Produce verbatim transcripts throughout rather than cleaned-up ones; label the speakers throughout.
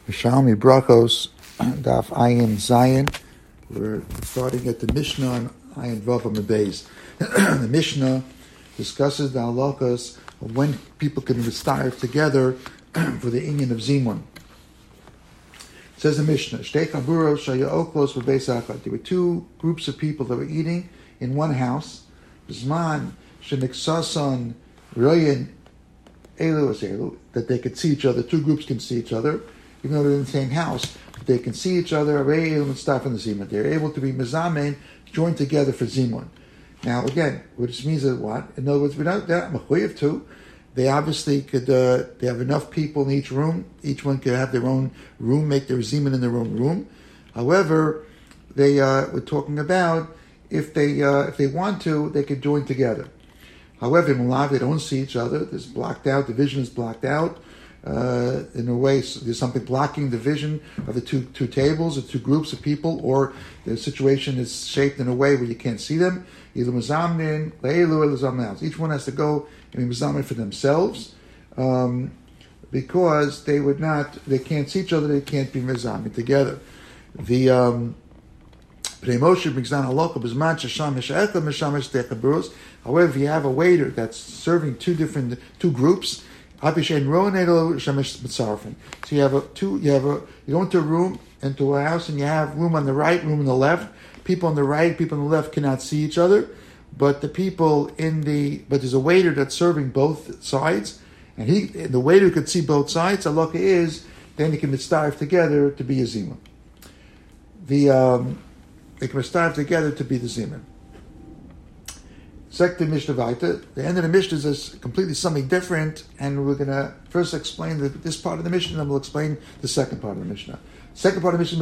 Speaker 1: Shalmi Brachos, Daf Ayin Zayin. We're starting at the Mishnah on Ayin Vav Beis. The Mishnah discusses the halakas of when people can retire together for the inyan of Zimun. It says the Mishnah, Shtei Chaburos Shaya Oklos Beis Achad. There were two groups of people that were eating in one house. Zman Sheniksasan Royin Elu Elu, that they could see each other. Two groups can see each other, even though they're in the same house. But they can see each other. They're able to be mezamein, joined together for zimun. Now, again, which means that what? In other words, we're not they're not mechuyev to. They obviously could. Uh, they have enough people in each room. Each one could have their own room, make their zimun in their own room. However, they uh, we're talking about if they uh, if they want to, they could join together. However, in Malav, they don't see each other. There's blocked out. The vision is blocked out. Uh, in a way, so there's something blocking the vision of the two two tables, the two groups of people, or the situation is shaped in a way where you can't see them. Each one has to go and be mezamin for themselves, um, because they would not, they can't see each other, they can't be mezamin together. The um, however, if you have a waiter that's serving two different two groups, so you have a two. You have a you go into a room, into a house, and you have room on the right, room on the left. People on the right, people on the left cannot see each other, but the people in the but there's a waiter that's serving both sides, and he the waiter could see both sides. Halacha is then they can starve together to be a zima. The um, they can starve together to be the zima. Second Mishnah Vaita. The end of the Mishnah is completely something different, and we're going to first explain the, this part of the Mishnah, and then we'll explain the second part of the Mishnah. Second part of the Mishnah,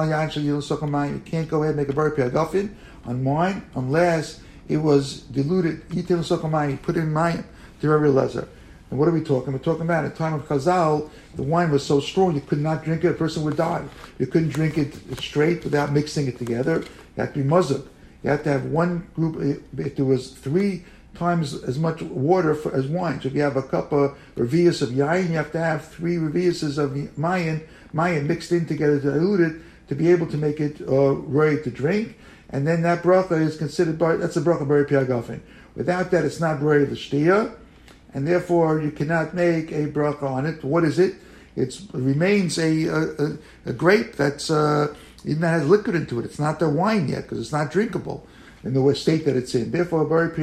Speaker 1: you can't go ahead and make a bar piagafin on wine unless it was diluted. You put it in mayim to Rabbi Elazar. And what are we talking? We're talking about at the time of Chazal, the wine was so strong you could not drink it. A person would die. You couldn't drink it straight without mixing it together. You had to be muzak. You have to have one group, if there was three times as much water for, as wine. So if you have a cup of revius of yayin, you have to have three reviuses of mayin, mayin mixed in together, diluted, to be able to make it uh, ready to drink. And then that bracha is considered, bar, that's a bracha bari piagafin. Without that, it's not ready to shtia, and therefore you cannot make a bracha on it. What is it? It's, it remains a, a, a grape that's... Uh, Even that has liquid into it. It's not the wine yet because it's not drinkable in the state that it's in. Therefore, a bar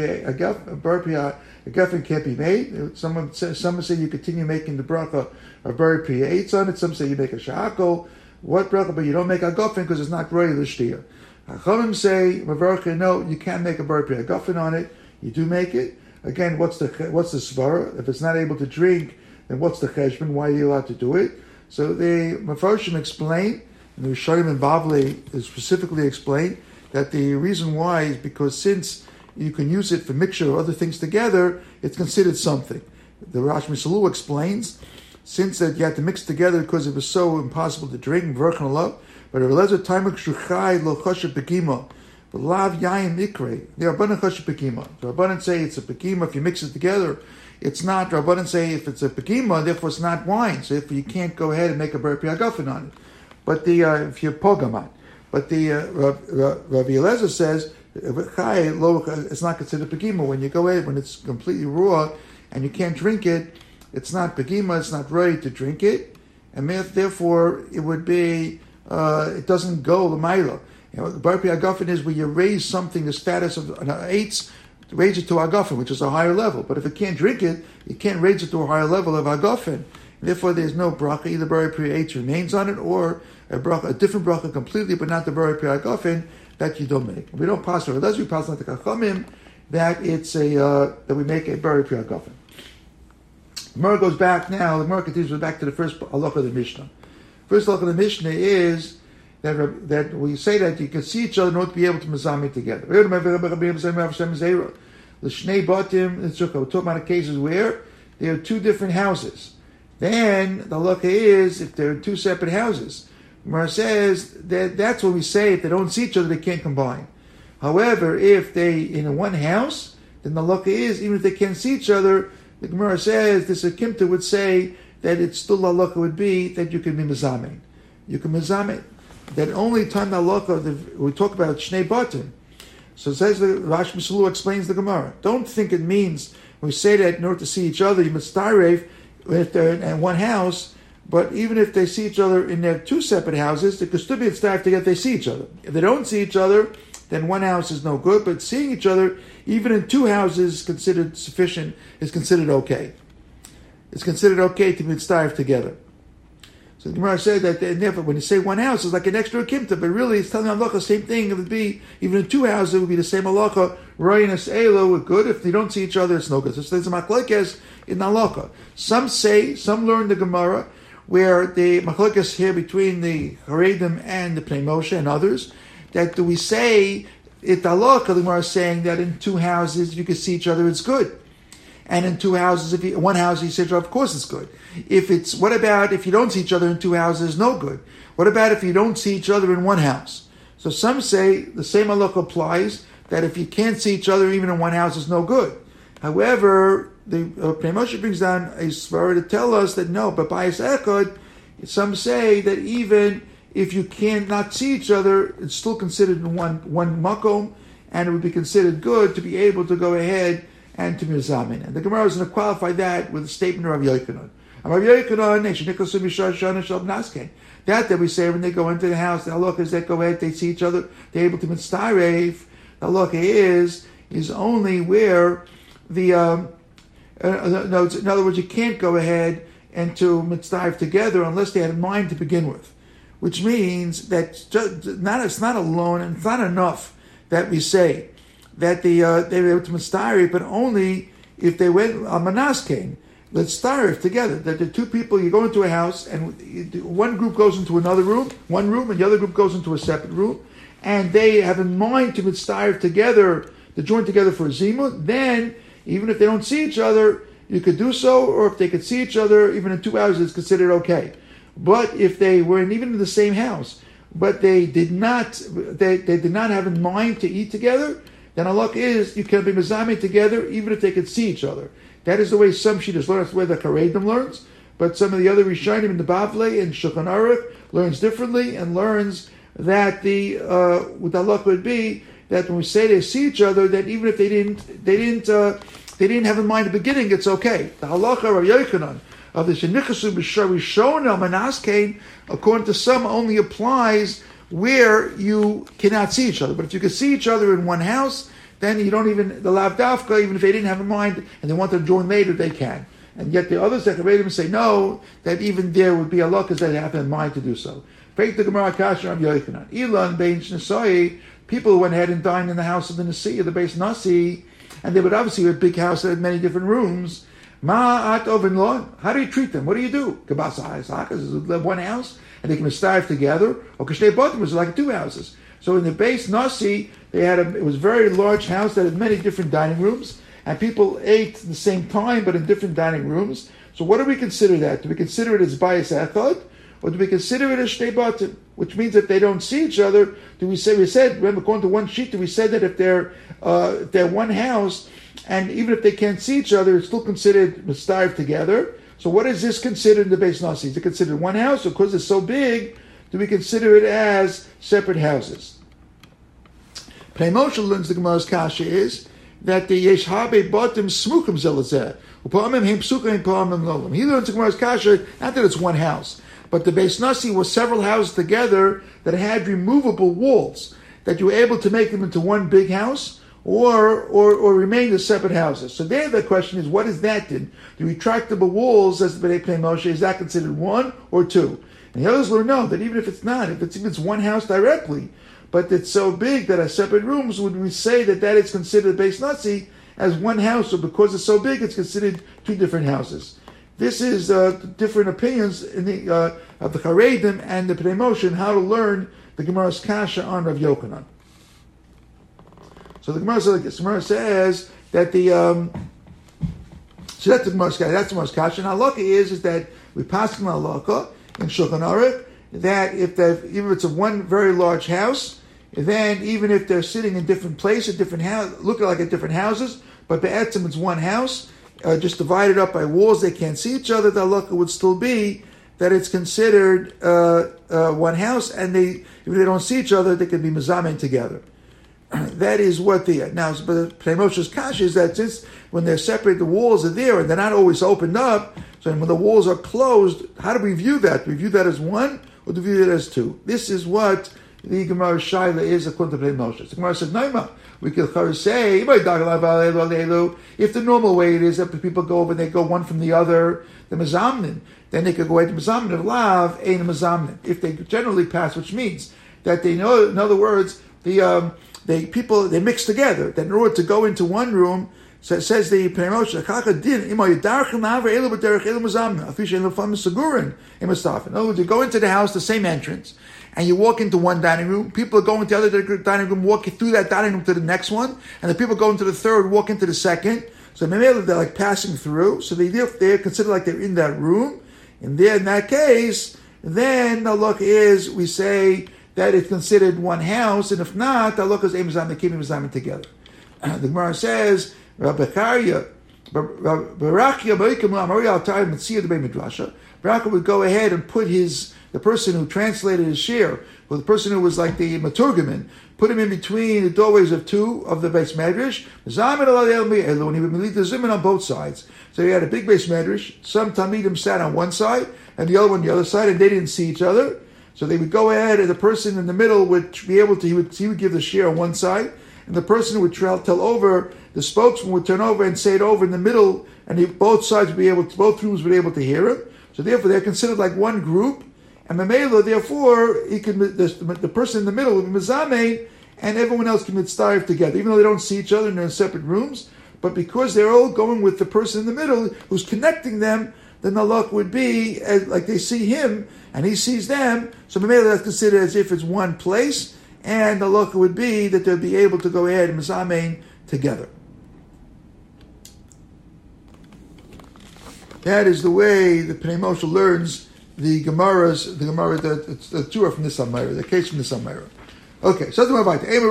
Speaker 1: piagafin can't be made. Someone say, someone say you continue making the bracha of bar piates on it. Some say you make a sha'ako. What bracha? But you don't make a gafin because it's not ready l'shtia. Hachamim say no, you can't make a bar piagafin on it. You do make it. Again, what's the what's the svara? If it's not able to drink, then what's the cheshbon? Why are you allowed to do it? So the Mefarshim explain. And the Rishonim and Bavli specifically explain that the reason why is because since you can use it for mixture of other things together, it's considered something. The Rash Misalu explains, since that you had to mix together because it was so impossible to drink, but Relezer Taimak Shuchai Lo Choshe Pekima, but Lav Yayin Ikre, the Rabbanan Choshe Pekima. The Rabbanan say it's a Pekima if you mix it together. It's not. The Rabbanan say if it's a Pekima, therefore it's not wine. So if you can't go ahead and make a Bar Piagafin on it. But the uh, if you're pogaman, but the uh, Rabbi Eliezer says it's not considered pegima when you go in when it's completely raw and you can't drink it. It's not pegima. It's not ready to drink it, and therefore it would be uh, it doesn't go l'mayla. You know, the bar piagafin is where you raise something the status of an eitz, raise it to agafin, which is a higher level. But if it can't drink it, you can't raise it to a higher level of agafin. Therefore, there's no bracha. Either bar piagafin remains on it, or a bracha, a different bracha completely, but not the bar piagafin that you don't make. We don't pass it. Unless we pass on the Chachamim that it's a uh, that we make a bar piagafin. The Gemara goes back now. The Gemara continues back to the first halacha of the Mishnah. First halacha of the Mishnah is that that we say that you can see each other and not be able to mezami together. We're talking about cases where there are two different houses. Then the halacha is if they're in two separate houses. Gemara says that that's what we say. If they don't see each other, they can't combine. However, if they in one house, then the halacha is even if they can't see each other, the Gemara says this Akimta would say that it's still halakha would be that you can be mezamein. You can mezamein. That only time halakha, we talk about shnei batim. So it says, Rash Misulu explains the Gemara. Don't think it means, when we say that in order to see each other, you must starve if they're in one house, but even if they see each other in their two separate houses, they could still be starved together if they see each other. If they don't see each other, then one house is no good, but seeing each other, even in two houses, is considered sufficient, is considered okay. It's considered okay to be starved together. So the Gemara said that they never, when you say one house, it's like an extra kimta, but really it's telling halacha the same thing. It would be, even in two houses, it would be the same halacha. Royanas elo would good. If they don't see each other, it's no good. So there's a machlekes in halacha. Some say, some learn the Gemara, where the machlekes here between the Haredim and the Pnei Moshe and others, that do we say, it halacha, the Gemara is saying that in two houses, if you can see each other, it's good. And in two houses, if you, one house, you say, of course it's good. If it's, what about if you don't see each other in two houses, no good? What about if you don't see each other in one house? So some say the same halakha applies, that if you can't see each other even in one house, it's no good. However, the uh, Pnei Moshe brings down a svara to tell us that no, but by echad, some say that even if you cannot see each other, it's still considered in one, one makom, and it would be considered good to be able to go ahead and to mizamin. And the Gemara is going to qualify that with a statement of Rav Yochanan. Rav Yochanan, that that we say when they go into the house, the halakha is that go ahead, they see each other, they're able to mitzaref. The halakha is is only where the um, uh, no, in other words, you can't go ahead and to mitzaref together unless they had in mind to begin with, which means that just, not it's not alone and it's not enough that we say that the uh, they were able to mitzaref, but only if they went a manaskein. Let's starve together. That the two people, you go into a house, and one group goes into another room, one room, and the other group goes into a separate room, and they have in mind to starve together, to join together for a zimut. Then, even if they don't see each other, you could do so, or if they could see each other, even in two houses, it's considered okay. But if they were in, even in the same house, but they did not, they, they did not have in mind to eat together, then halakha is you can be mezameh together, even if they could see each other. That is the way some Shitas learn. That's the way the Karedim learns. But some of the other Rishonim in the Bavle and Shulchan Aruch learns differently and learns that the uh, what the halakha would be that when we say they see each other, that even if they didn't, they didn't, uh, they didn't have in mind at the beginning, it's okay. The halakha of Yochanan of the Shenichasu B'Sharishon El Manaskein, according to some, only applies where you cannot see each other. But if you can see each other in one house, then you don't even, the lav dafka, even if they didn't have in mind and they want to join later, they can. And yet the others that can say no, that even there would be a luck as they have in mind to do so. Faith the Gemara Kasher of Yochanan. Ilan Bein Shnesai, people who went ahead and dined in the house of the Nasi, of the base Nasi, and they would obviously have a big house that had many different rooms. Ma'at oven law. How do you treat them? What do you do? Kabasa Isakas is one house, and they can starve together. Or Kashnei Bottom was like two houses. So in the base Nasi, they had a, it was a very large house that had many different dining rooms, and people ate at the same time, but in different dining rooms. So what do we consider that? Do we consider it as bayis echad, or do we consider it as shnei batim? Which means if they don't see each other, do we say, we said, remember, according to one sheet, we said that if they're, uh, if they're one house, and even if they can't see each other, it's still considered mistarv together. So what is this considered in the base Nasi? Is it considered one house, or because it's so big, do we consider it as separate houses? Pnei Moshe learns the Gemara's kasha is that the yesh habe batim smuchim zelazeh upamim hem psukim upamim lolam. He learns the Gemara's kasha not that it's one house, but the Beis Nasi was several houses together that had removable walls that you were able to make them into one big house or or, or remain as separate houses. So there the question is, what is that then? The retractable walls, as the Pnei Moshe, is that considered one or two? And the others learn no, that even if it's not, if it's, if it's one house directly, but it's so big that as separate rooms, would we say that that is considered Beis Nasi as one house, or because it's so big, it's considered two different houses? This is uh, different opinions in the, uh, of the Charedim and the Pnei Moshe on how to learn the Gemara's kasha on Rav Yochanan. So the Gemara says like this. The Gemara says that the um, so that's the Gemara's kasha. That's the Gemara's kasha. And halakha is is that we pass in halakha in Shulchan Aruch that if even if it's a one very large house, then even if they're sitting in different places, different house, looking like at different houses, but be'etzim it's one house, uh, just divided up by walls, they can't see each other, the halakha would still be that it's considered uh, uh, one house, and they, if they don't see each other, they can be mezamen together. That is what the now. But Pnei Moshe's kasha is that since when they're separate, the walls are there and they're not always opened up. So when the walls are closed, how do we view that? Do we view that as one, or do we view that as two? This is what the Gemara Shaila is according to Pnei Moshe. The Gemara says, "Naima, we can say if the normal way it is that people go over and they go one from the other, the mezamnin, then they could go away to mezamnin of lav ein mezamnin. If they generally pass, which means that they know, in other words, the um, they people they mix together. That in order to go into one room, so it says the Pnei Moshe, in other words, you go into the house, the same entrance, and you walk into one dining room, people are going to the other dining room, walking through that dining room to the next one, and the people go into the third, walk into the second. So maybe they're like passing through, so they, they're considered like they're in that room. And there, in that case, then the look is, we say that it's considered one house, and if not, the look is Amazon, they keep Amazon together. The Gemara says, Barachia would go ahead and put his, the person who translated his shir, or the person who was like the maturgaman, put him in between the doorways of two of the Beis Medrash, and he would lead the zimun on both sides. So he had a big Beis Medrash, some Talmidim sat on one side, and the other one on the other side, and they didn't see each other. So they would go ahead, and the person in the middle would be able to, he would, he would give the shir on one side, and the person would tell, tell over, the spokesman would turn over and say it over in the middle, and he, both sides would be able to, both rooms would be able to hear him. So therefore they're considered like one group, and Mamela, therefore, he could, the, the person in the middle would be Mizame, and everyone else can mitzvah together, even though they don't see each other and they're in separate rooms, but because they're all going with the person in the middle who's connecting them, then the luck would be as, like they see him, and he sees them, so Mamela that's considered as if it's one place, and the luck would be that they'll be able to go ahead and Mizamein together. That is the way the Pnei Moshe learns the Gemaras, the Gemara, the, the, the two are from this Amira, the case from this Amira. Okay, so the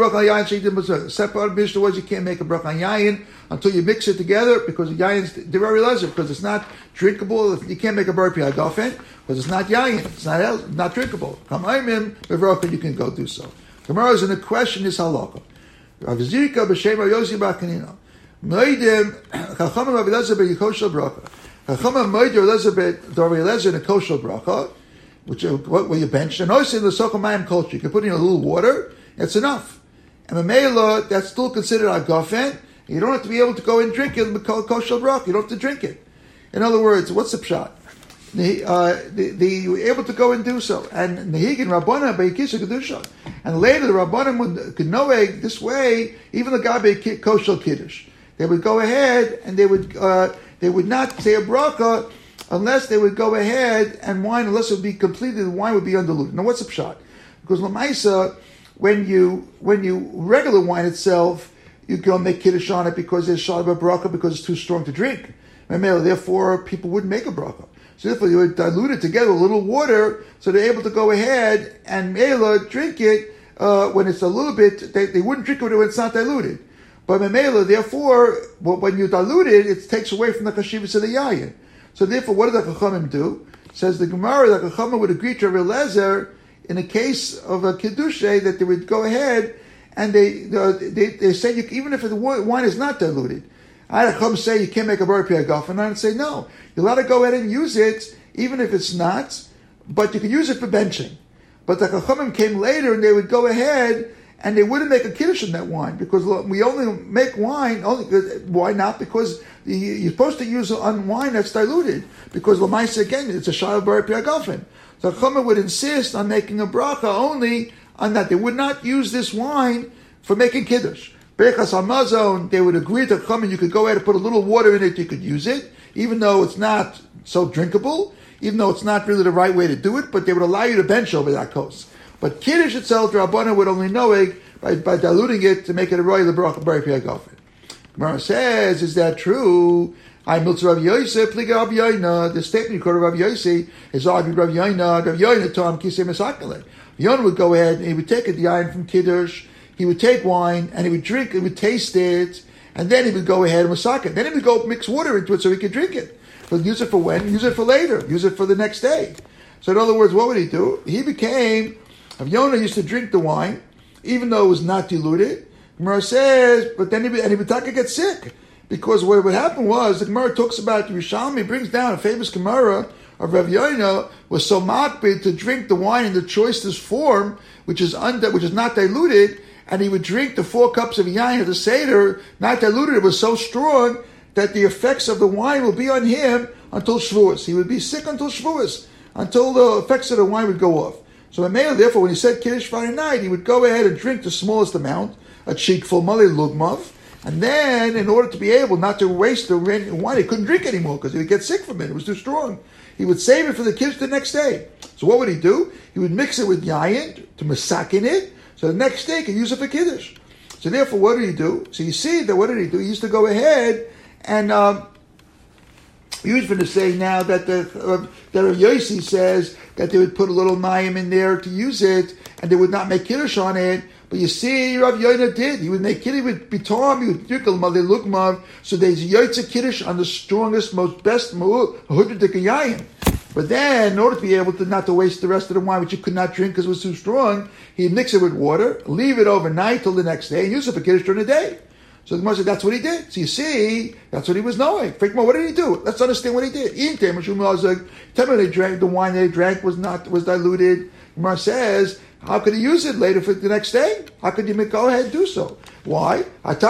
Speaker 1: separate Mishnah was you can't make a brach on yayin until you mix it together because the yayin's very lesser because it's not drinkable. You can't make a bar piagafen because it's not yayin, it's not not drinkable. Come aimim bevrocha, you can go do so. Gemara is in the question is halakha. Rav Zirka b'shem Rav Yossi bar Kanina. Moedim chachamim Rav Elazar b'yikoshel bracha. Chachamim moed Rav Elazar b'Rav Elazar in a koshel bracha, which what where you bench and also in the sochamayim culture you can put in a little water. It's enough. And Mamela, that's still considered agafen. You don't have to be able to go and drink it. Koshel bracha, you don't have to drink it. In other words, what's the pshat? The, uh, the, the, you were able to go and do so. And Nehigin Rabbana Beikisha Kedusha. And later the Rabbanim would could know this way, even the Gabe Koshel Kiddush. They would go ahead and they would uh, they would not say a bracha unless they would go ahead and wine, unless it would be completely, the wine would be undiluted. Now what's the pshat? Because Lamaisa, when you when you regular wine itself, you go make Kiddush on it because there's shalab a bracha because it's too strong to drink. Therefore, people wouldn't make a bracha. So therefore, you would dilute it together with a little water, so they're able to go ahead and Mela drink it uh, when it's a little bit. They, they wouldn't drink it when it's not diluted. But Mela, therefore, well, when you dilute it, it takes away from the kashivas of the yayin. So therefore, what did the Chachamim do? Says the Gemara, the Chachamim would agree to Rav Elazar in a case of a kedusha that they would go ahead and they uh, they, they say you, even if the wine is not diluted. I come say you can't make a bar piagafen, and I'd say no. You're allowed to go ahead and use it, even if it's not, but you can use it for benching. But the Chachamim came later, and they would go ahead, and they wouldn't make a kiddush in that wine, because we only make wine, only why not? Because you're supposed to use on wine that's diluted, because Lamaisa, again, it's a shayla bar piagafen. So Chachamim would insist on making a bracha only on that. They would not use this wine for making kiddush. Berachas Hamazon, they would agree to come and you could go ahead and put a little water in it, you could use it, even though it's not so drinkable, even though it's not really the right way to do it, but they would allow you to bench over that coast. But Kiddush itself, the Rabbana would only know it by, by diluting it to make it a royal bracha bari piagafen. Gemara says, is that true? I miltz Rav Yosef, pliga Rav Yoina. The statement you quoted Rav Yosef is argued Rav Yoina. Rav Yoina told him kisei mesakale. Yoina would go ahead and he would take a yayin from Kiddush. He would take wine and he would drink, he would taste it, and then he would go ahead and masak it. Then he would go mix water into it so he could drink it. But use it for when? Use it for later. Use it for the next day. So in other words, what would he do? He became, Rav Yonah used to drink the wine, even though it was not diluted. Gemara says, but then he, and he would get sick. Because what would happen was, the Gemara talks about, the Rishalmi brings down a famous Gemara of Rav Yonah was so makbid to drink the wine in the choicest form, which is under, which is not diluted, and he would drink the four cups of yain of the Seder, not diluted. It was so strong that the effects of the wine will be on him until Shavuos. He would be sick until Shavuos, until the effects of the wine would go off. So Mamela, therefore, when he said Kiddush Friday night, he would go ahead and drink the smallest amount, a cheekful, Mali Lugmav, and then, in order to be able not to waste the wine, he couldn't drink anymore because he would get sick from it. It was too strong. He would save it for the Kiddush the next day. So what would he do? He would mix it with yayin to masakin it, so the next day he could use it for Kiddush. So therefore, what did he do? So you see that what did he do? He used to go ahead and um, he was going to say now that the uh, that Rav Yossi says that they would put a little mayim in there to use it, and they would not make Kiddush on it. But you see, Rav Yonah did. He would make Kiddush with bitom, he would drink lukmav, so there's Yotze Kiddush on the strongest, most best hudradik yayin. But then, in order to be able to not to waste the rest of the wine, which you could not drink because it was too strong, he'd mix it with water, leave it overnight till the next day, and use it for Kiddush during the day. So the Gemara said that's what he did. So you see, that's what he was knowing. What did he do? Let's understand what he did. They drank the wine they drank was not was diluted. Gemara says, how could he use it later for the next day? How could you go ahead and do so? Why?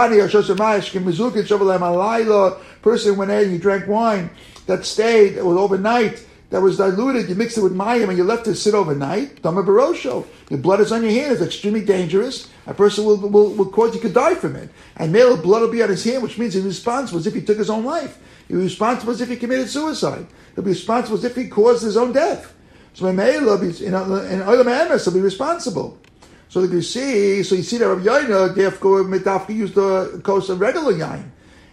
Speaker 1: Person went ahead and you drank wine that stayed, that was overnight, that was diluted, you mixed it with mayim and you left it sit overnight. Dama barosho. Your blood is on your hand. It's extremely dangerous. A person will, will, will cause you could die from it. And male blood will be on his hand, which means he's responsible as if he took his own life. He'll be responsible as if he committed suicide. He'll be responsible as if he caused his own death. So in Olam Emes, he'll be responsible. So you see, so you see that Rav Yonah, therefore, Medafka used the coast of regular yain.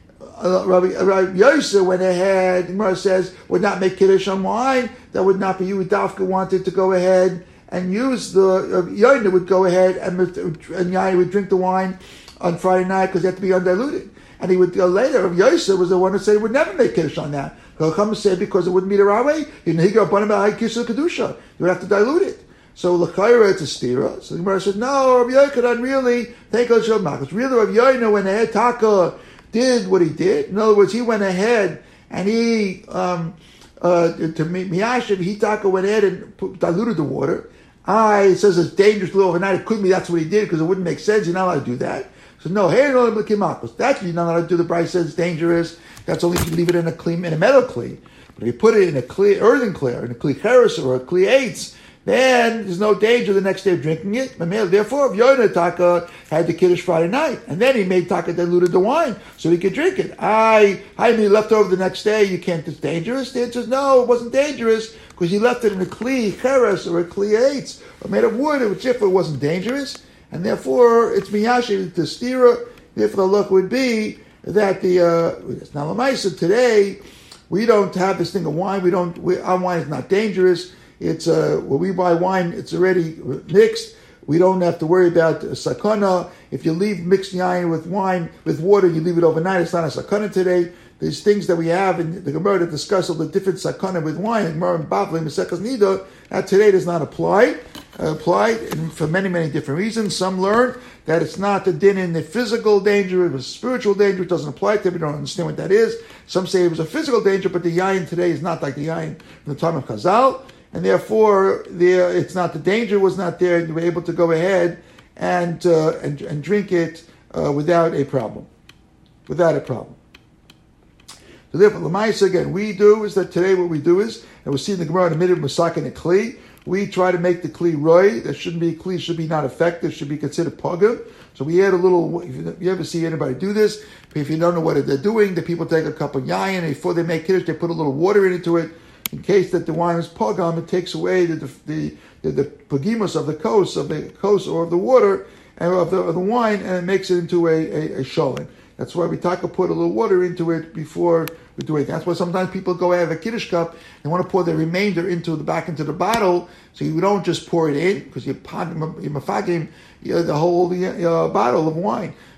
Speaker 1: Uh, Rabbi, Rabbi Yosef went ahead, Gemara says, would not make Kiddush on wine. That would not be you. Dafka wanted to go ahead and use the, uh, Yonah would go ahead and, and Yain would drink the wine on Friday night because it had to be undiluted. And he would go later, Rabbi Yosef was the one who said he would never make Kiddush on that. He'll come and say because it wouldn't be the Raweh, he would up on him high Kiddush Kedusha. You would have to dilute it. So l'chayra it's a stira. So the Gemara said, no, Rabbi Yochanan really, thank God, Shabbat. Really, Rabbi Yonah went ahead, Taka, did what he did. In other words, he went ahead and he, um, uh, to Miyashiv, he Taka went ahead and put, diluted the water. I, it says it's dangerous to live overnight. It couldn't be that's what he did because it wouldn't make sense. You're not allowed to do that. So no, hey, no, that's you're not allowed to do. The Bryce says it's dangerous. That's only if you leave it in a clean, in a metal kli. But if you put it in a clear, earthen clear, in a kli cheres or a kli eitz, then there's no danger the next day of drinking it. Therefore, Yonah Taka had the Kiddush Friday night, and then he made Taka diluted the wine so he could drink it. I, I mean, left over the next day. You can't. It's dangerous. The answer is no. It wasn't dangerous because he left it in a kli cheres or a kli eitz or made of wood, which if it wasn't dangerous, and therefore it's miyashi to stira. Therefore, the look would be that the uh, it's not lamaisa today. We don't have this thing of wine. We don't. We, our wine is not dangerous. It's uh, when we buy wine, it's already mixed. We don't have to worry about sakana. If you leave mixed yain with wine, with water, you leave it overnight, it's not a sakana today. There's things that we have in the Gemara that discuss all the different sakana with wine. The Gemara and Bavli, Mesekas Nida, that today does not apply. Uh, applied and for many, many different reasons. Some learn that it's not the din in the physical danger, it was spiritual danger, it doesn't apply to them, we don't understand what that is. Some say it was a physical danger, but the yain today is not like the yain from the time of Chazal. And therefore, there it's not the danger was not there. You were able to go ahead and uh, and, and drink it uh, without a problem, without a problem. So therefore, Lamaisa again, we do is that today what we do is, and we'll see in the Gemara in a minute, Masak and a Kli. We try to make the Kli roy. There shouldn't be a Kli, should be not effective, should be considered pogum. So we add a little. If you, you ever see anybody do this, if you don't know what they're doing, the people take a cup of yayin and before they make kiddush, they put a little water into it. In case that the wine is pogam, it takes away the the the, the pagimus of the kos of the kos or of the water and of the, of the wine, and it makes it into a a, a sholem. That's why we taka put a little water into it before we do it. That's why sometimes people go out of a kiddush cup and want to pour the remainder into the back into the bottle, so you don't just pour it in because you you mafagim the whole uh, bottle of wine.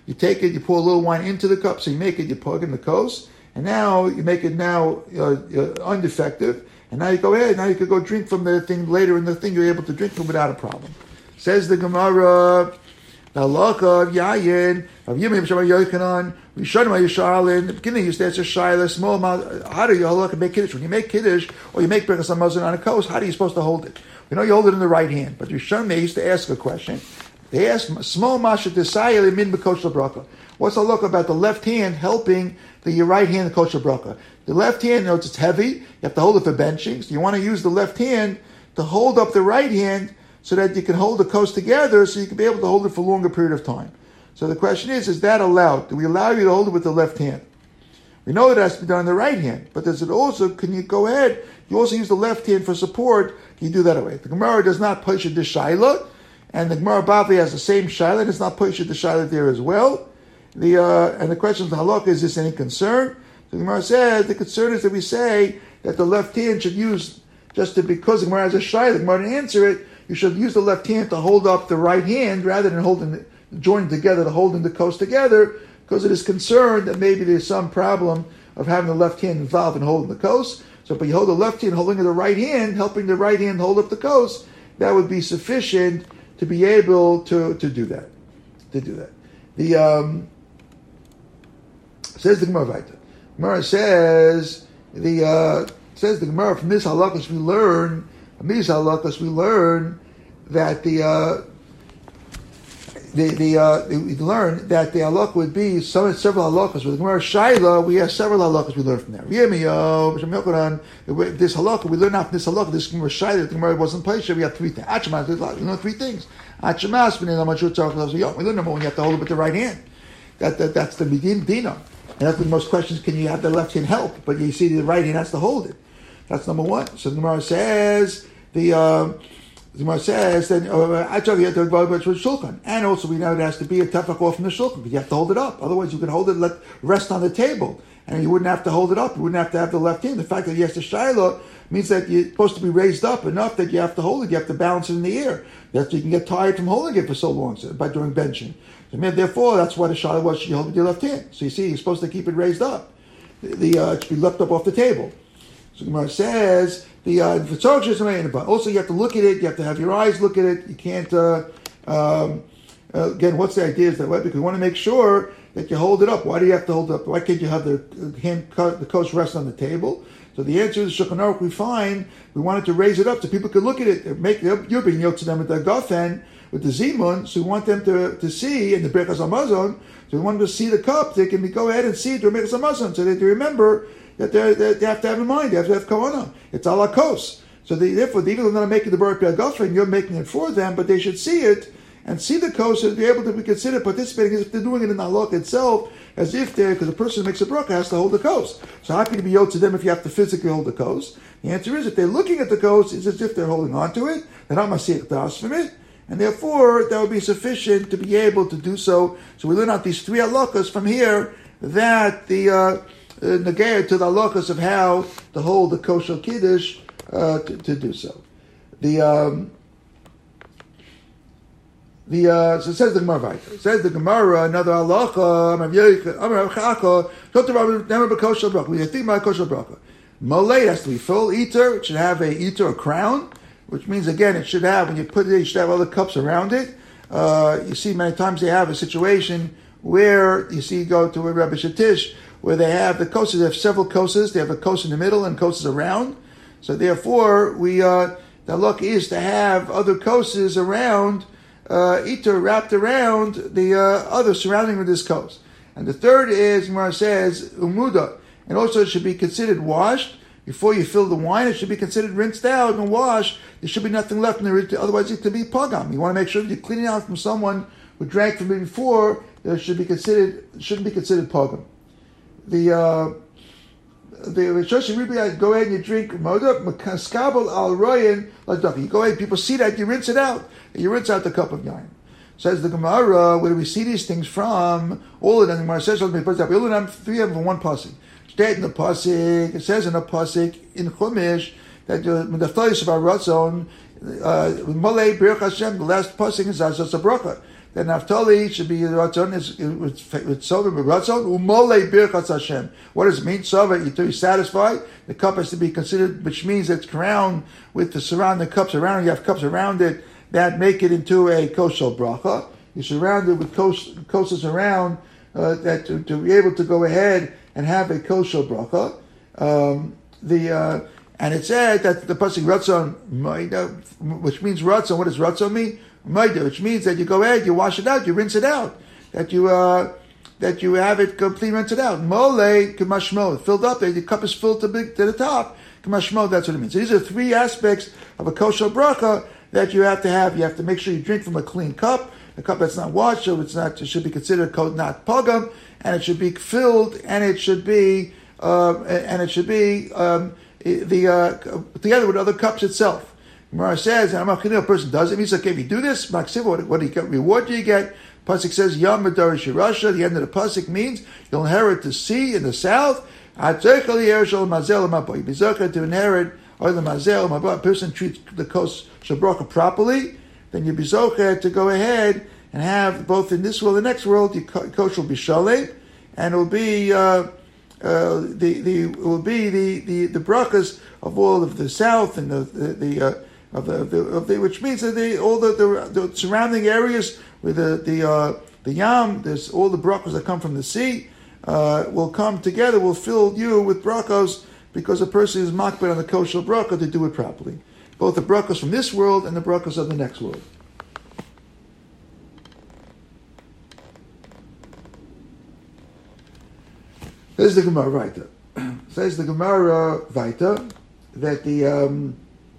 Speaker 1: You take it, you pour a little wine into the cup, so you make it, you plug in the kos, and now you make it now uh, uh, undefective, and now you go ahead, now you can go drink from the thing later in the thing, you're able to drink from without a problem. Says the Gemara, the halacha of Yayin, of Yimim Shabbat Yochanan, Rishonim Yishalin. In the beginning, you used to answer Shaila, small amount. How do you halacha make kiddush? When you make kiddush, or you make Birkas Hamazon on a kos, how are you supposed to hold it? We know you hold it in the right hand, but Rishonim, they used to ask a question. They asked, small masha desayel min b'kosh bracha. What's the halacha about the left hand helping the your right hand the kosher bracha? The left hand, you know, it's heavy. You have to hold it for benching. So you want to use the left hand to hold up the right hand, so that you can hold the kos together, so you can be able to hold it for a longer period of time. So the question is, is that allowed? Do we allow you to hold it with the left hand? We know it has to be done in the right hand, but does it also, can you go ahead, you also use the left hand for support, can you do that away? The Gemara does not push it to Shaila, and the Gemara Bavli has the same Shaila, and it's not push it to Shaila there as well. The uh, And the question of the halakha, is this any concern? The Gemara says, the concern is that we say that the left hand should use, just to, because the Gemara has a Shaila, the Gemara didn't answer it, you should use the left hand to hold up the right hand rather than holding it, joining together to holding the kos together, because it is concerned that maybe there's some problem of having the left hand involved in holding the kos. So, but you hold the left hand holding the right hand, helping the right hand hold up the kos, that would be sufficient to be able to, to do that. To do that. The um, says the Gemara Vayta. Gemara says the uh, says the Gemara from this halachos we learn. From these halachos we learn that the uh, the the uh, we learn that the halakha would be some several halachos. With the Gemara Shaila, we have several halachos we learn from there. This halakha we learn out from this halakha. This Gemara Shaila, the Gemara wasn't Paisha. We have three things. Achamas, we learn three things. Achamas, we learn number one, you have to hold it with the right hand. That, that that's the midin dina. And that's the most questions. Can you have the left hand help? But you see, the right hand has to hold it. That's number one. So the Gemara says the. Uh, The Gemara says that uh, and also we know it has to be a tefach off from the shulchan, because you have to hold it up. Otherwise, you can hold it, let rest on the table, and you wouldn't have to hold it up. You wouldn't have to have the left hand. The fact that you have to shaila means that you're supposed to be raised up enough that you have to hold it. You have to balance it in the air. That's you can get tired from holding it for so long so, by doing benching. So, therefore, that's why the shaila was you hold it with your left hand. So you see, you're supposed to keep it raised up. The, the uh, it should be left up off the table. So the Gemara says. The uh, also you have to look at it. You have to have your eyes look at it. You can't. Uh, um, uh, again, what's the idea is that way? Because you want to make sure that you hold it up. Why do you have to hold it up? Why can't you have the hand cut, the kos rest on the table? So the answer is Shulchan Aruch. We find we wanted to raise it up so people could look at it. Make you're being yoked to them with the gafen with the zimun. So we want them to, to see in the Birkas Hamazon. So we want them to see the cup. They can go ahead and see it during Birkas Hamazon, so that they remember. That they have to have in mind, they have to have kavanah. It's ala kos. So they, therefore, even though they're not making the Baruch Be'agafra, you're making it for them, but they should see it and see the kos and be able to be considered participating as if they're doing it in the halakha itself, as if they're, because the person who makes a bracha has to hold the kos. So how can you be yoked to them if you have to physically hold the kos? The answer is, if they're looking at the kos, it's as if they're holding on to it, they're not masik das from it, and therefore that would be sufficient to be able to do so. So we learn out these three halakhas from here that the uh, Uh, negate to the halachas of how to hold the kosher kiddush uh, to, to do so. The um, the uh, so it says the Gemara. It says the Gemara another halacha. We think about kosher bracha. Molei has to be full eater. It should have a eater, a crown, which means again it should have when you put it, you should have other cups around it. Uh, you see many times they have a situation where you see go to a Rebbe Shetish, where they have the kosses, they have several kosses, they have a kos in the middle and kosses around. So therefore, we uh, the luck is to have other kosses around, uh, iter wrapped around the uh, other surrounding with this kos. And the third is, Gemara says, umuda. And also it should be considered washed. Before you fill the wine, it should be considered rinsed out and washed. There should be nothing left in the otherwise it could be pagam. You want to make sure that you're cleaning out from someone who drank from it before, it should be considered, shouldn't be considered pagam. The uh, the Rishoshim Ribi, go ahead and you drink modok makaskabel al royen ladach. You go ahead, people see that, you rinse it out. You rinse out the cup of yain. Says the Gemara, where do we see these things from? All of them. The Gemara says, "Let me put up all of them. Three of them for one pasuk." State in the pasuk. It says in the pasuk in Chumash that the flesh of our ratzon, Malay Birch Hashem. The last pasuk is Azaz Bracha. that Naphtali should be Ratzon is with Sova Ratzon Umole Birchas Hashem. What does it mean? Sova, you're to be satisfied. The cup has to be considered, which means it's crowned with the surrounding cups around it. You have cups around it that make it into a kosher bracha. You surround it with koshes around uh, that to, to be able to go ahead and have a kosher bracha. Um, the uh, and it said that the pasuk Ratzon, which means Ratzon. What does Ratzon mean? Which means that you go ahead, you wash it out, you rinse it out, that you uh, that you have it completely rinsed out. Mole k'mashmo, filled up, the cup is filled to, big, to the top. K'mashmo, that's what it means. So these are three aspects of a kosher bracha that you have to have. You have to make sure you drink from a clean cup, a cup that's not washed, so it's not. It should be considered not pagam, and it should be filled, and it should be uh, and it should be um, the uh, together with other cups itself. Gemara says, and a person does it, means okay, if you do this, what, what do you get, reward do you get? Pasuk says, Yam Madarish Yerusha, the end of the Pasuk means you'll inherit the sea in the south. You'll be to inherit or the mazel, a person treats the kos shabraka properly, then you'll be zocher to go ahead and have both in this world and the next world, your kos will be shalem, and it will be uh, uh, the the it will be the the the brachas of all of the south and the the, the uh, Of the, of the, of the, which means that the, all the, the, the surrounding areas with the the uh, the yam, there's all the brachos that come from the sea, uh, will come together, will fill you with brachos because a person is makbid on the kosher bracha to do it properly. Both the brachos from this world and the brachos of the next world. Says the Gemara Vaita. Says the Gemara Vaita that the um,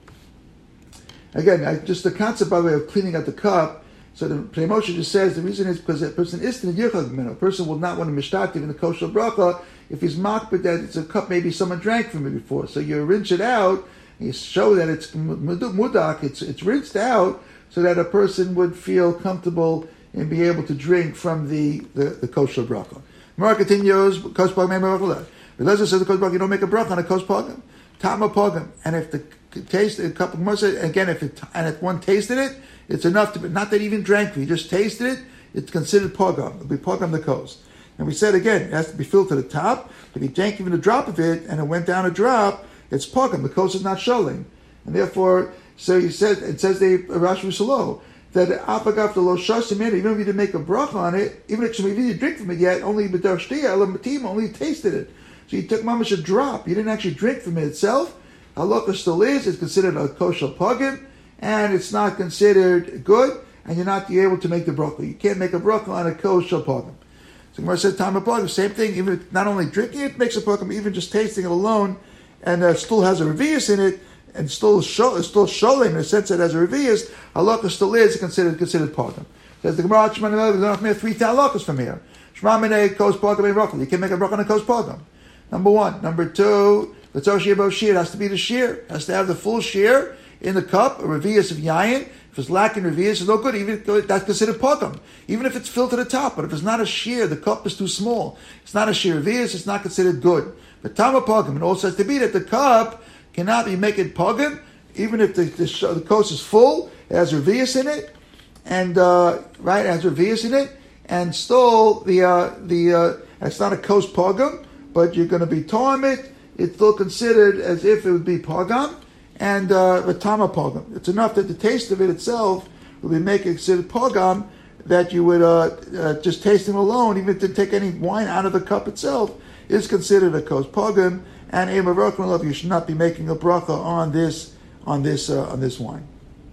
Speaker 1: Again, I, just the concept, by the way, of cleaning out the cup. So the Pnei Moshe just says the reason is because a person is in the yichud. A person will not want to mishtativ in the kosher bracha if he's makbid that it's a cup maybe someone drank from it before. So you rinse it out, and you show that it's mudak, it's it's rinsed out, so that a person would feel comfortable and be able to drink from the the, the kosher bracha. Gemara continues, kos pagam me'marachlah. The Lezer says the kos pagam, you don't make a bracha on a kos pagam. Tama pagam, and if the taste a cup of musa again, if it and if one tasted it, it's enough to. Not that he even drank it, he just tasted it. It's considered pogam. It'll be pogam the kos. And we said again, it has to be filled to the top. If he drank even a drop of it and it went down a drop, it's pogam. The kos is not sholing, and therefore, so he said it says the Rashi Salo that apagav the lo shasim in it. Even if you didn't make a bracha on it, even if you didn't drink from it yet, only b'der shtiya elam only tasted it. So you took mamash a drop. You didn't actually drink from it itself. Halacha still is, it's considered a kosher pagim, and it's not considered good, and you're not able to make the bracha. You can't make a bracha on a kosher pagim. So Gemara said, time of pagim, same thing, even if not only drinking it makes a pagim, even just tasting it alone, and uh, still has a revius in it, and still show, still showing in the sense that it has a revius, halacha still is considered considered pagim. Says the Gemara, three halachas from here. Shema minei kos pagim and bracha. You can't make a bracha on a kos pagim. Number one. Number two, the tzor shir shir has to be the shir. It has to have the full shir in the cup, a revius of yayin. If it's lacking revius, it's no good. Even that's considered pagam. Even if it's filled to the top, but if it's not a shir, the cup is too small. It's not a shir revius. It's not considered good. But tama pagam, it also has to be that the cup cannot be making pagam, even if the the, the kos is full. It has revius in it, and uh, right, it has revius in it, and still the uh, the uh, it's not a kos pagam, but you're going to be toim it. It's still considered as if it would be pagam and uh, tama pagam. It's enough that the taste of it itself will be making considered pagam that you would uh, uh, just tasting alone, even to take any wine out of the cup itself, is considered a kos pagam. And a mavrok, you should not be making a bracha on this on this uh, on this wine.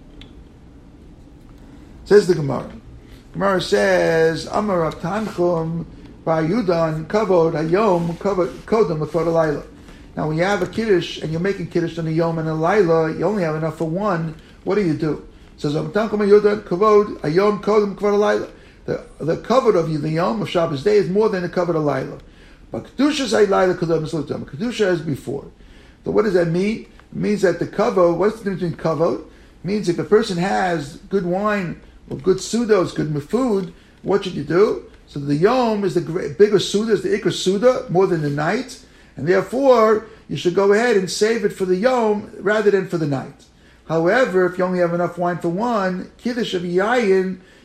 Speaker 1: Says the Gemara. Gemara says, Amar Rav Tanchum Bar Yudan kavod hayom kavod kodem l'kvod halayla. Now, when you have a kiddush and you're making kiddush on a yom and a layla, you only have enough for one. What do you do? It says, Rav Tanchum Bar Yudan kavod hayom kodem l'kvod halayla. The the kavod of the yom of Shabbos day is more than the kavod of layla. But kedusha say layla kodem l'slotam. Kedusha is before. So what does that mean? It means that the kavod. What's the difference between kavod? It means if a person has good wine or good sudos, good food, what should you do? So the yom is the bigger suda, is the ikar suda, more than the night, and therefore you should go ahead and save it for the yom rather than for the night. However, if you only have enough wine for one, kiddush of yayin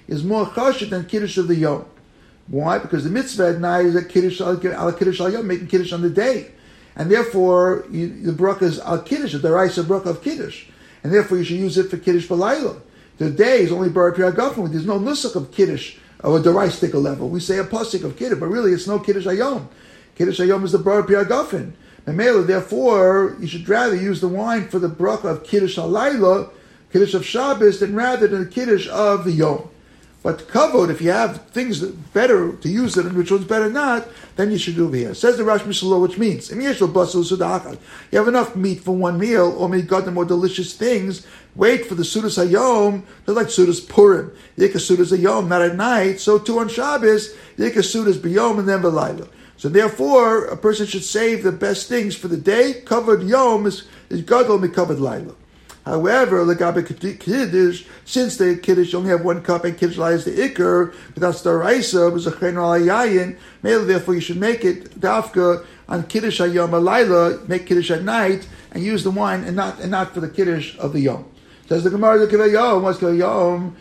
Speaker 1: is more chashiv than Kiddush of the Yom. Why? Because the mitzvah at night is a Kiddush al Kiddush al Yom, making Kiddush on the day. And therefore, you, the bracha is al Kiddush, the Raisa bracha of Kiddush. And therefore, you should use it for Kiddush B'layla. The day is only Bar Piyah Gafin. There's no nusach of Kiddush, or a Deraistika level. We say a pasuk of Kiddush, but really it's no Kiddush Hayom. Kiddush Hayom is the Bar Piyah Gafin. And therefore, you should rather use the wine for the bracha of Kiddush Halayla, Kiddush of Shabbos, than rather than the Kiddush of the Yom. But kavod, if you have things that better to use it and which one's better not, then you should do over here. Says the Rosh Mishnah, which means you have enough meat for one meal, or maybe got the more delicious things. Wait for the Sudas Hayom. They're like Sudas Purim. You take a Sudas Hayom, not at night. So too on Shabbos, you take a Sudas B'Yom and then B'Layla. So therefore, a person should save the best things for the day. Covered Yom is is Gadol me covered Layla. However, legabe kiddush, since the kiddush only have one cup and kiddush is the ikr, but that's the raisa, was a chen alayayin. Maybe therefore you should make it dafka on kiddush hayom alayla, make kiddush at night, and use the wine and not and not for the kiddush of the yom. Says the Gemara, the kivay yom, what's kivay yom?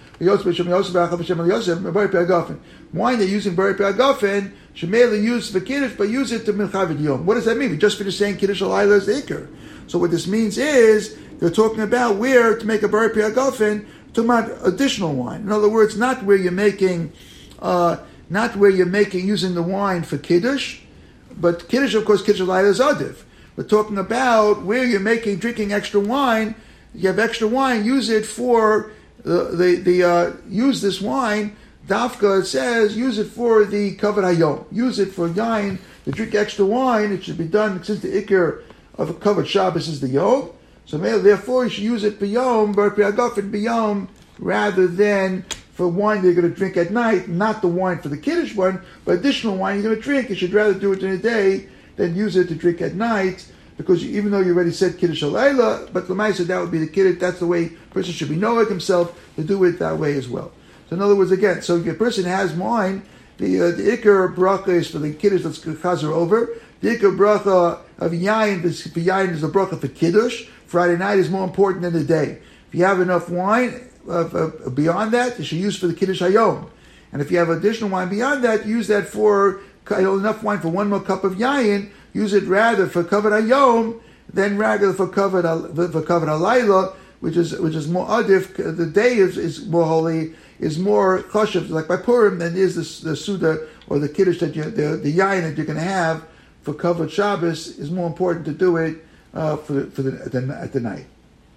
Speaker 1: Wine they're using bari pe'agafen should mainly use for kiddush, but use it to milchavid yom. What does that mean? We just finished saying kiddush alayla is the ikr. So what this means is they're talking about where to make a bari pe'agafen, talking about additional wine. In other words, not where you're making, uh, not where you're making using the wine for kiddush, but kiddush, of course, kiddush alayla is adif. We're talking about where you're making drinking extra wine. You have extra wine, use it for the the, the uh, use this wine. Dafka, it says, use it for the kavod hayom. Use it for yain. To drink extra wine, it should be done since the ikr of a kavod Shabbos is the yom. So therefore, you should use it b'yom, bar pe'agafen b'yom, rather than for wine that you're going to drink at night, not the wine for the kiddush one, but additional wine you're going to drink. You should rather do it in the day than use it to drink at night, because even though you already said kiddush halayla, but Lamai said that would be the kiddush. That's the way a person should be knowing himself to do it that way as well. So in other words, again, so if a person has wine, the uh, the ikar bracha is for the kiddush that's chazer over. The ikar bracha of yayin, this yayin is the bracha for kiddush. Friday night is more important than the day. If you have enough wine uh, uh, beyond that, you should use for the kiddush hayom. And if you have additional wine beyond that, use that for you know, enough wine for one more cup of yayin. Use it rather for kavod hayom than rather for kavod for kavod halayla, which is which is more adif. The day is, is more holy, is more chashuv, like by Purim, than is the, the suda or the kiddush that you the the yayin that you're going to have for kavod Shabbos is more important to do it uh, for the, for the, the at the night.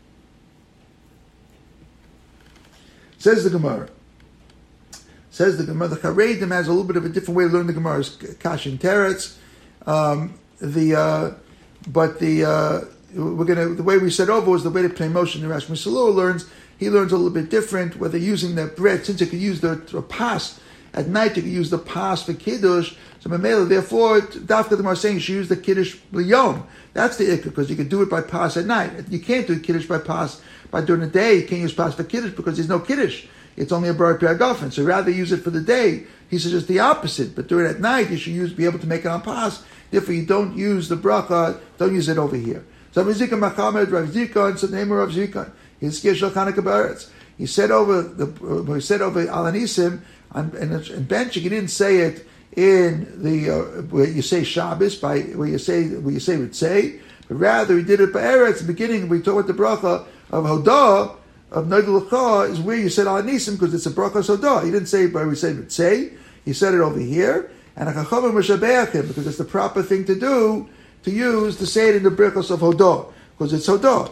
Speaker 1: Says the Gemara. Says the Gemara. The Charedim has a little bit of a different way to learn the Gemara's kash and teretz. Um, the uh, but the uh, we're gonna the way we said over was the way to play motion. The Rosh Mishalur learns he learns a little bit different. Whether using the bread, since you could use the, the pas at night, you could use the pas for kiddush. So Mamela, therefore, Dafka the Gemara saying you should use the kiddush liyom. That's the ikka, because you could do it by pas at night. You can't do kiddush by pas by during the day. You can't use pas for kiddush because there's no kiddush. It's only a bar pe'agafen. So rather use it for the day. He says just the opposite. But during at night, you should use be able to make it on pas. Therefore, you don't use the bracha. Don't use it over here. So Rav Zika Machamed, Rav Zika, and so the name of Rav Zika. He's Shel Chanukah B'Aretz. He said over the uh, he said over Al Anisim and in benching. He didn't say it in the uh, where you say Shabbos by where you say where you say Ritzei, but rather he did it by Eretz. The beginning we talk about the bracha of Hodah of Nagel Lecha is where you said Al Anisim because it's a bracha Hodah. He didn't say it by we say Ritzei. He said it over here. And a chachamim mishabeachim, because it's the proper thing to do, to use, to say it in the brachos of Hodah, because it's Hodah.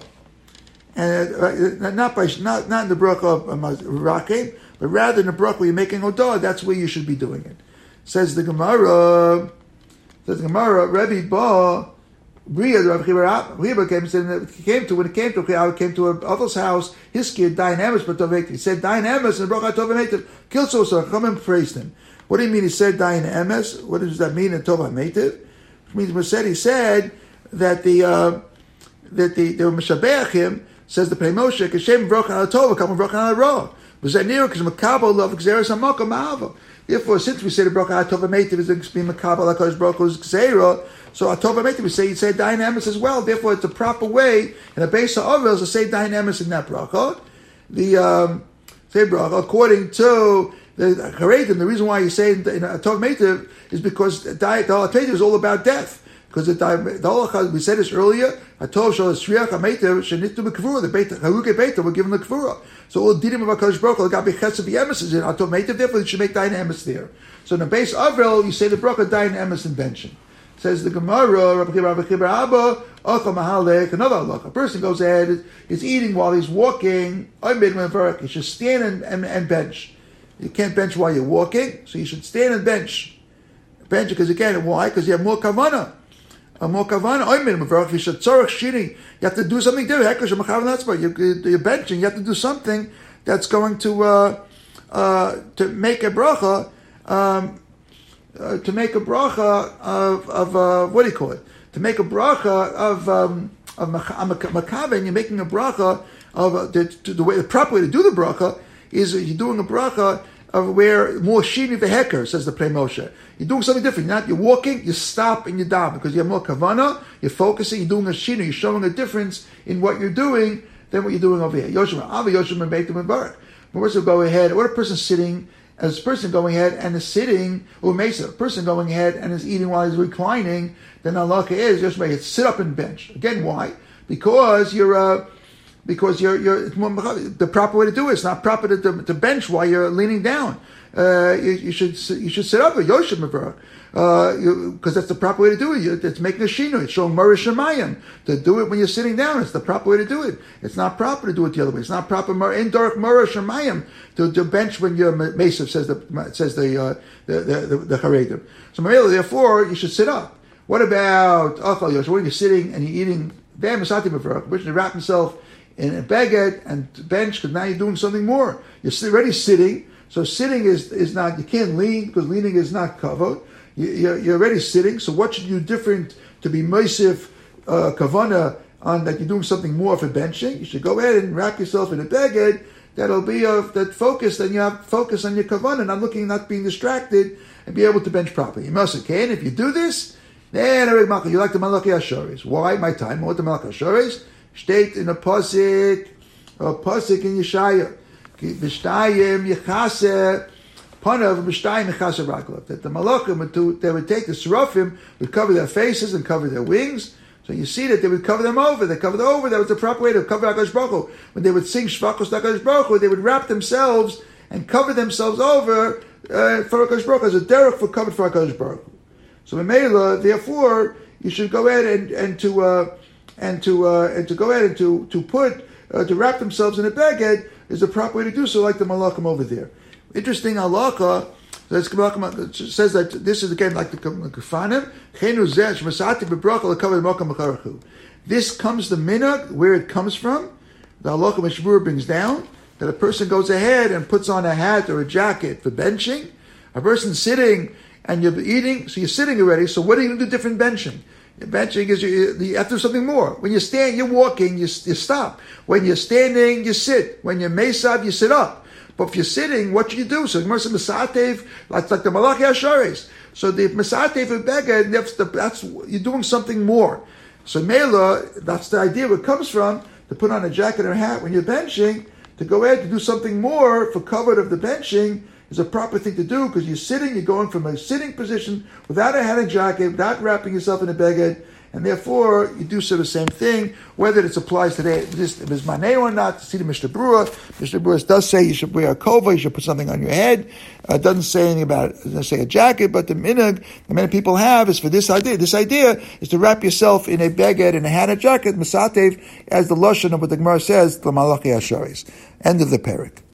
Speaker 1: And uh, not by not not in the bracha of um, Rakim, but rather in the bracha where you're making Hodah, that's where you should be doing it. Says the Gemara, says the Gemara, Rebbe Ba, Bria, the Rebbe came, came to, when it came to, it came to a other's house, his kid, Dayan Emes, but he said, Dayan Emes, and bracha Tov HaMeitiv, killed so, so, chachamim praised him. What do you mean he said Dayan Emes? What does that mean in Tov HaMeitiv? Which means he said, he said that the uh, that the they were Meshabeachim, says the Pnei Moshe, Kashem V'roch Al Tov, Kam V'roch Al Ra. Was that near? Because Makabel love Gzeres HaMakom Ma'ava. Therefore, since we say the Bracha Al Tov HaMeitiv is going to be Makabel HaKadosh Baruch Hu's Gzera, so Al Tov HaMeitiv we say you say Dayan Emes as well. Therefore, it's a proper way in a base of Avils to say Dayan Emes in that Bracha. The um, say bracha according to the Haredim. The reason why you say in a Tov Meitiv is because the diet, the Halacha is all about death. Because the the Halacha, we said this earlier, Hatov Shal Shriach HaMeitiv Shenitu B'Kvura, the Beit Haruke Beita were given the Kvura. So all Dinim of HaKadosh Baruch Hu got Bechesed B'Emes is in Hatov Meitiv. Therefore, you should make Dayan Emes there. So in the base Avril, you say the bracha Dayan Emes and benching. Says the Gemara, Rabbi Kibar, Rabbi Kibar Abba, Acha Mahalek, another halacha. A person goes ahead, is eating while he's walking, he should stand and, and, and bench. You can't bench while you're walking, so you should stand and bench. Bench because you can't. Why? Because you have more kavana. A more kavana, you should tzorach shini. You have to do something different. You're benching, you have to do something that's going to uh, uh, to make a bracha. Um, Uh, to make a bracha of, of uh, what do you call it? To make a bracha of um, of makaven, you're making a bracha of uh, the, to the way the proper way to do the bracha is you're doing a bracha of where more shini veheker, says the Pnei Moshe. You're doing something different. You're, not, you're walking, you stop and you daven because you have more kavana. You're focusing. You're doing a shini. You're showing a difference in what you're doing than what you're doing over here. Yoshim Ava Yoshim and Beitim and Barak. But once you go ahead, what a person sitting. As a person going ahead and is sitting, or mesa, a person going ahead and is eating while he's reclining, then halacha is just make it sit up and bench. Again, why? Because you're, uh, because you're, you're the proper way to do it. It's not proper to, to, to bench while you're leaning down. Uh, you, you should you should sit up. Yoshim Mevarach. Because uh, that's the proper way to do it. It's making a shino. It's showing Morish Shemayim. To do it when you're sitting down, it's the proper way to do it. It's not proper to do it the other way. It's not proper in dark Morish Shemayim to, to bench when you're Mesef, says the says the uh, the the, the Haredim. So therefore, you should sit up. What about Achal Yosh? When you're sitting and you're eating, damn Masati Mevarach, which to wrap himself in a baguette and bench because now you're doing something more. You're already sitting, so sitting is is not. You can't lean because leaning is not covered. You're already sitting, so what should you do different to be meisif uh, kavana on that you're doing something more for benching? You should go ahead and wrap yourself in a baguette that'll be of that focus, then you have focus on your kavana, not looking, not being distracted, and be able to bench properly. You must okay, and if you do this, then you like the Malachi Ashoris. Why my time? What the Malachi Ashoris? State in a pasuk, a pasuk in Yeshaya. V'shtayim yechaseh. That the malachim, they would take the seraphim, would cover their faces and cover their wings. So you see that they would cover them over. They covered over. That was the proper way to cover HaKadosh Baruch Hu. When they would sing Shvachos HaKadosh Baruch Hu, they would wrap themselves and cover themselves over uh, for HaKadosh Baruch Hu as a derech for covered for HaKadosh Baruch Hu. So in Mela, therefore, you should go ahead and and to uh, and to uh, and to go ahead and to to put uh, to wrap themselves in a baguette is the proper way to do so, like the malachim over there. Interesting halacha says that this is again like the Kefanim. This comes the minhag where it comes from. The halacha Mishmur brings down that a person goes ahead and puts on a hat or a jacket for benching. A person sitting and you're eating, so you're sitting already. So what are you going to do different benching? Benching is you, you have to do something more. When you stand, you're walking, you, you stop. When you're standing, you sit. When you're mesab, you sit up. But if you're sitting, what should you do? So Gemara says Mesatev, like, like the Malachi Asharis. So the Mesatev and Beged, that's, the, that's you're doing something more. So Mela, that's the idea where it comes from, to put on a jacket or a hat when you're benching, to go ahead to do something more for cover of the benching is a proper thing to do because you're sitting, you're going from a sitting position without a hat and jacket, without wrapping yourself in a Beged, and therefore you do so the same thing, whether it applies today, this is Maneh or not, to see the Mishnah Berurah. Mishnah Berurah does say you should wear a kova, you should put something on your head. Uh, it doesn't say anything about it, it doesn't say a jacket, but the minhag that many people have is for this idea. This idea is to wrap yourself in a beged, in a hat and jacket, Mesatev, as the Lashon of what the Gemara says, the Malachi Asharis. End of the parak.